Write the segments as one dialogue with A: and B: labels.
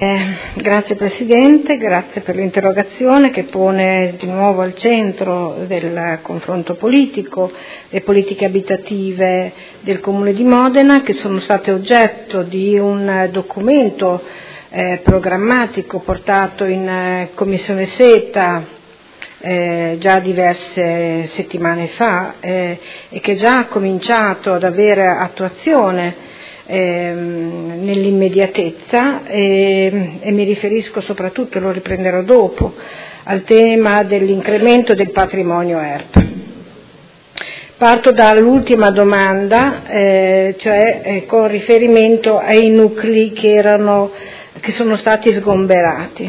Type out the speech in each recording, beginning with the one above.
A: Grazie Presidente, grazie per l'interrogazione che pone di nuovo al centro del confronto politico le politiche abitative del Comune di Modena, che sono state oggetto di un documento programmatico portato in Commissione Seta già diverse settimane fa e che già ha cominciato ad avere attuazione nell'immediatezza e mi riferisco soprattutto, lo riprenderò dopo, al tema dell'incremento del patrimonio ERP. Parto dall'ultima domanda, cioè con riferimento ai nuclei che sono stati sgomberati.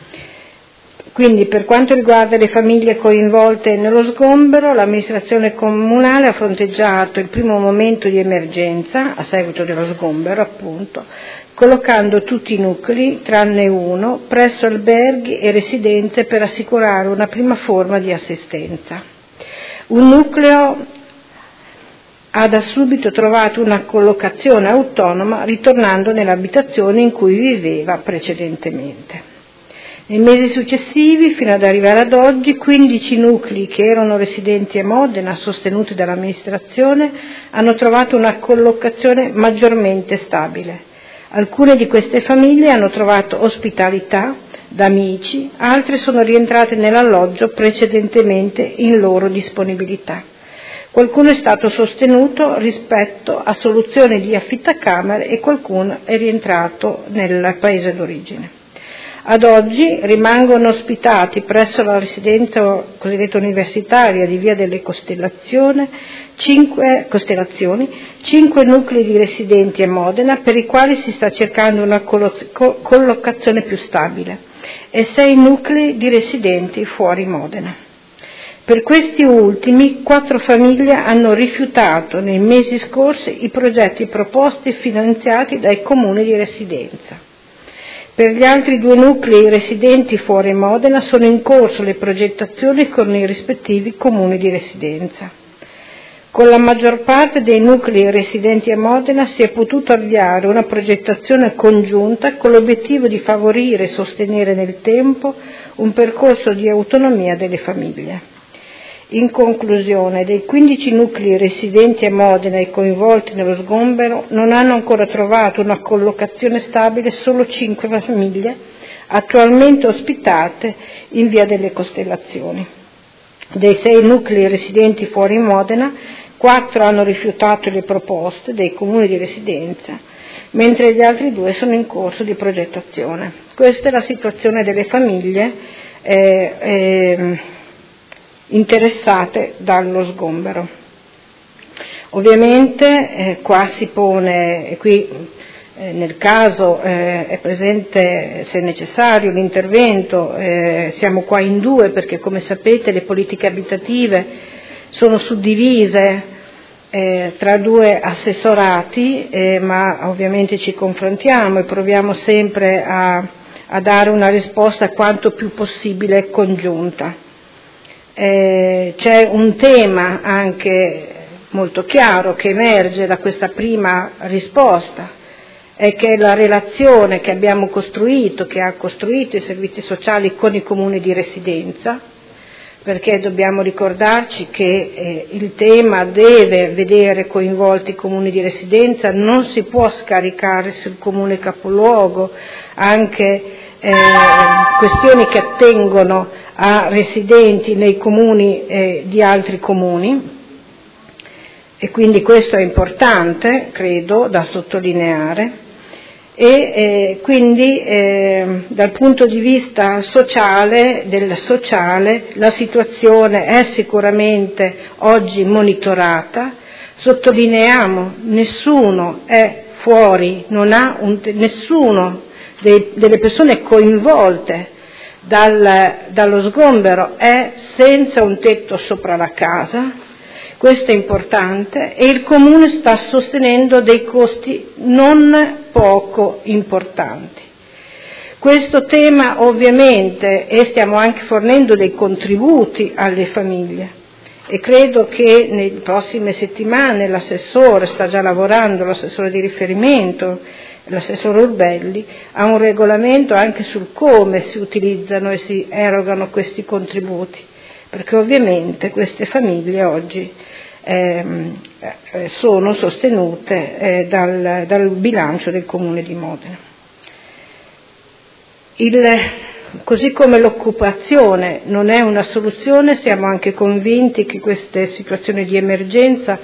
A: Quindi, per quanto riguarda le famiglie coinvolte nello sgombero, l'amministrazione comunale ha fronteggiato il primo momento di emergenza, a seguito dello sgombero appunto, collocando tutti i nuclei, tranne uno, presso alberghi e residenze per assicurare una prima forma di assistenza. Un nucleo ha da subito trovato una collocazione autonoma, ritornando nell'abitazione in cui viveva precedentemente. Nei mesi successivi, fino ad arrivare ad oggi, 15 nuclei che erano residenti a Modena, sostenuti dall'amministrazione, hanno trovato una collocazione maggiormente stabile. Alcune di queste famiglie hanno trovato ospitalità da amici, altre sono rientrate nell'alloggio precedentemente in loro disponibilità. Qualcuno è stato sostenuto rispetto a soluzioni di affittacamere e qualcuno è rientrato nel paese d'origine. Ad oggi rimangono ospitati presso la residenza cosiddetta universitaria di Via delle Costellazioni 5 nuclei di residenti a Modena, per i quali si sta cercando una collocazione più stabile, e 6 nuclei di residenti fuori Modena. Per questi ultimi, 4 famiglie hanno rifiutato nei mesi scorsi i progetti proposti e finanziati dai comuni di residenza. Per gli altri 2 nuclei residenti fuori Modena sono in corso le progettazioni con i rispettivi comuni di residenza. Con la maggior parte dei nuclei residenti a Modena si è potuto avviare una progettazione congiunta con l'obiettivo di favorire e sostenere nel tempo un percorso di autonomia delle famiglie. In conclusione, dei 15 nuclei residenti a Modena e coinvolti nello sgombero non hanno ancora trovato una collocazione stabile solo 5 famiglie attualmente ospitate in Via delle Costellazioni. Dei 6 nuclei residenti fuori Modena, 4 hanno rifiutato le proposte dei comuni di residenza, mentre gli altri 2 sono in corso di progettazione. Questa è la situazione delle famiglie interessate dallo sgombero. Ovviamente qua si pone, e qui nel caso è presente, se necessario, l'intervento, siamo qua in 2 perché, come sapete, le politiche abitative sono suddivise tra 2 assessorati, ma ovviamente ci confrontiamo e proviamo sempre a dare una risposta quanto più possibile congiunta. C'è un tema anche molto chiaro che emerge da questa prima risposta, è che la relazione che abbiamo costruito, che ha costruito i servizi sociali con i comuni di residenza, perché dobbiamo ricordarci che il tema deve vedere coinvolti i comuni di residenza, non si può scaricare sul comune capoluogo anche questioni che attengono a residenti nei comuni di altri comuni, e quindi questo è importante, credo, da sottolineare. E quindi dal punto di vista sociale, la situazione è sicuramente oggi monitorata. Sottolineiamo, nessuno è fuori, nessuno delle persone coinvolte dallo sgombero è senza un tetto sopra la casa. Questo è importante, e il Comune sta sostenendo dei costi non poco importanti. Questo tema ovviamente, e stiamo anche fornendo dei contributi alle famiglie, e credo che nelle prossime settimane l'assessore sta già lavorando, l'assessore di riferimento, l'assessore Urbelli, a un regolamento anche sul come si utilizzano e si erogano questi contributi, perché ovviamente queste famiglie oggi sono sostenute dal bilancio del Comune di Modena. Così come l'occupazione non è una soluzione, siamo anche convinti che queste situazioni di emergenza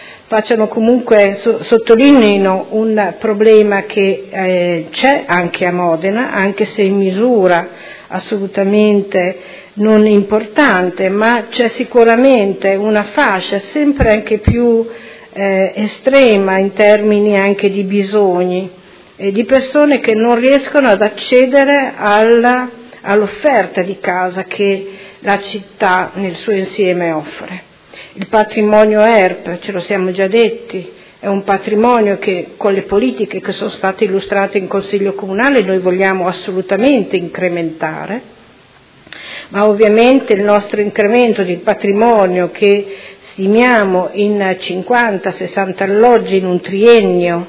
A: sottolineino un problema che c'è anche a Modena, anche se in misura assolutamente non importante, ma c'è sicuramente una fascia sempre anche più estrema in termini anche di bisogni e di persone che non riescono ad accedere all'offerta di casa che la città nel suo insieme offre. Il patrimonio ERP, ce lo siamo già detti, è un patrimonio che con le politiche che sono state illustrate in Consiglio Comunale noi vogliamo assolutamente incrementare, ma ovviamente il nostro incremento di patrimonio che stimiamo in 50-60 alloggi in un triennio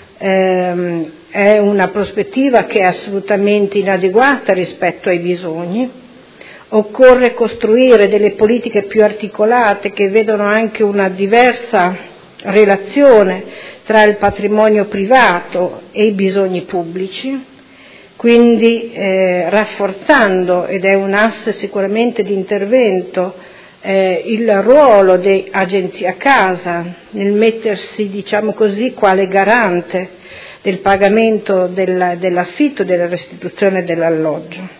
A: è una prospettiva che è assolutamente inadeguata rispetto ai bisogni. Occorre costruire delle politiche più articolate che vedono anche una diversa relazione tra il patrimonio privato e i bisogni pubblici, quindi rafforzando, ed è un asse sicuramente di intervento, il ruolo di Agenzia Casa nel mettersi, diciamo così, quale garante del pagamento dell'affitto e della restituzione dell'alloggio.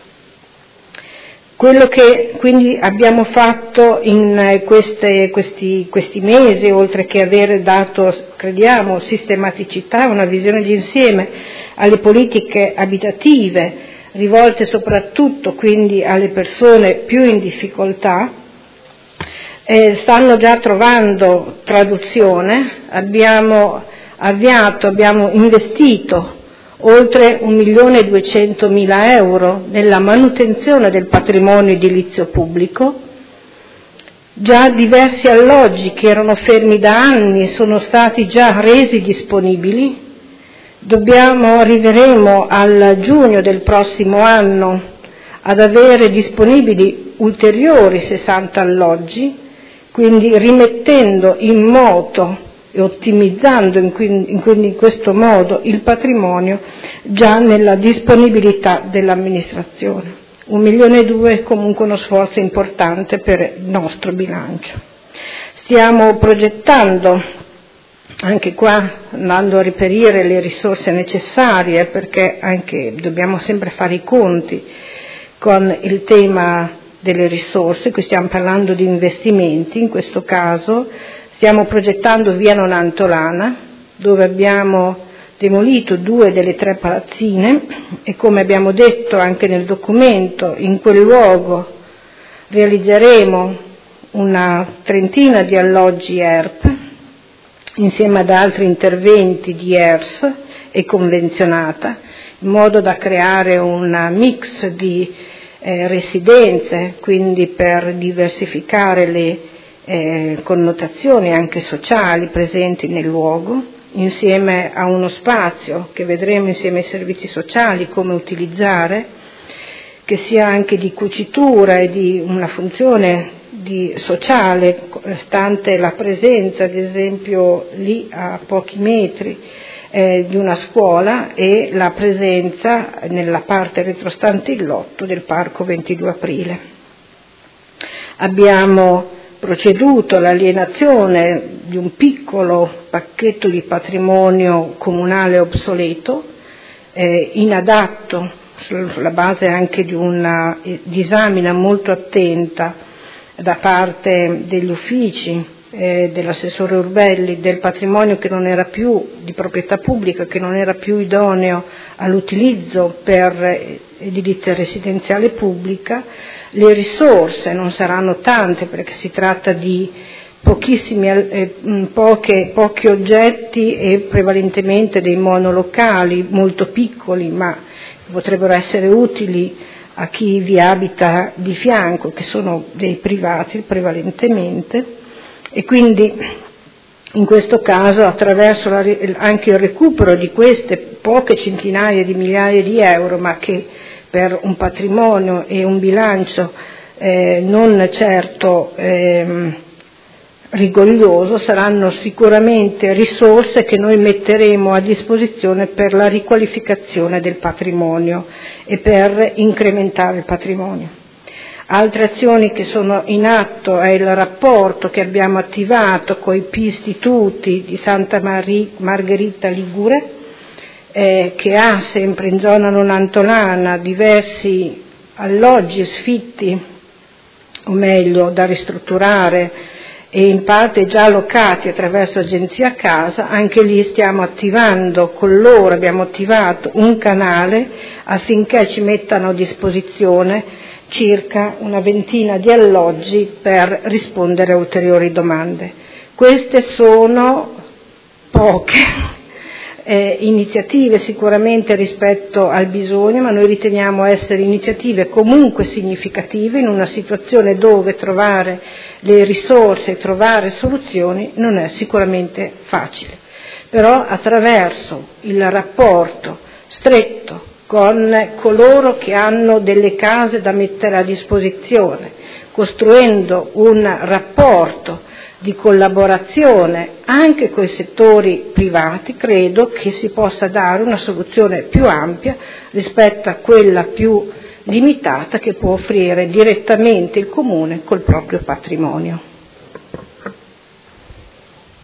A: Quello che quindi abbiamo fatto in questi mesi, oltre che aver dato, crediamo, sistematicità, una visione d'insieme alle politiche abitative, rivolte soprattutto quindi alle persone più in difficoltà, stanno già trovando traduzione. Abbiamo investito oltre 1.200.000 euro nella manutenzione del patrimonio edilizio pubblico. Già diversi alloggi che erano fermi da anni sono stati già resi disponibili. Arriveremo al giugno del prossimo anno ad avere disponibili ulteriori 60 alloggi, quindi rimettendo in moto e ottimizzando in questo modo il patrimonio già nella disponibilità dell'amministrazione. 1,2 milioni è comunque uno sforzo importante per il nostro bilancio. Stiamo progettando, anche qua andando a reperire le risorse necessarie, perché anche dobbiamo sempre fare i conti con il tema delle risorse, qui stiamo parlando di investimenti, in questo caso stiamo progettando via Nonantolana, dove abbiamo demolito 2 delle 3 palazzine e, come abbiamo detto anche nel documento, in quel luogo realizzeremo una trentina di alloggi ERP insieme ad altri interventi di ERS e convenzionata, in modo da creare un mix di residenze, quindi per diversificare le connotazioni anche sociali presenti nel luogo, insieme a uno spazio che vedremo insieme ai servizi sociali come utilizzare, che sia anche di cucitura e di una funzione sociale, stante la presenza, ad esempio lì a pochi metri, di una scuola e la presenza nella parte retrostante il lotto del Parco 22 Aprile. Abbiamo proceduto all'alienazione di un piccolo pacchetto di patrimonio comunale obsoleto, inadatto, sulla base anche di una disamina molto attenta da parte degli uffici, dell'assessore Urbelli, del patrimonio che non era più di proprietà pubblica, che non era più idoneo all'utilizzo per edilizia residenziale pubblica. Le risorse non saranno tante perché si tratta di pochi oggetti e prevalentemente dei monolocali molto piccoli, ma potrebbero essere utili a chi vi abita di fianco, che sono dei privati prevalentemente, e quindi in questo caso attraverso anche il recupero di queste poche centinaia di migliaia di euro, ma che per un patrimonio e un bilancio non certo rigoglioso, saranno sicuramente risorse che noi metteremo a disposizione per la riqualificazione del patrimonio e per incrementare il patrimonio. Altre azioni che sono in atto è il rapporto che abbiamo attivato con i P-istituti di Santa Margherita Ligure, che ha sempre in zona nonantolana diversi alloggi sfitti, o meglio da ristrutturare e in parte già allocati attraverso Agenzia Casa. Anche lì stiamo attivando con loro, abbiamo attivato un canale affinché ci mettano a disposizione circa una ventina di alloggi per rispondere a ulteriori domande. Queste sono poche iniziative sicuramente rispetto al bisogno, ma noi riteniamo essere iniziative comunque significative in una situazione dove trovare le risorse e trovare soluzioni non è sicuramente facile. Però attraverso il rapporto stretto con coloro che hanno delle case da mettere a disposizione, costruendo un rapporto di collaborazione anche con i settori privati, credo che si possa dare una soluzione più ampia rispetto a quella più limitata che può offrire direttamente il Comune col proprio patrimonio.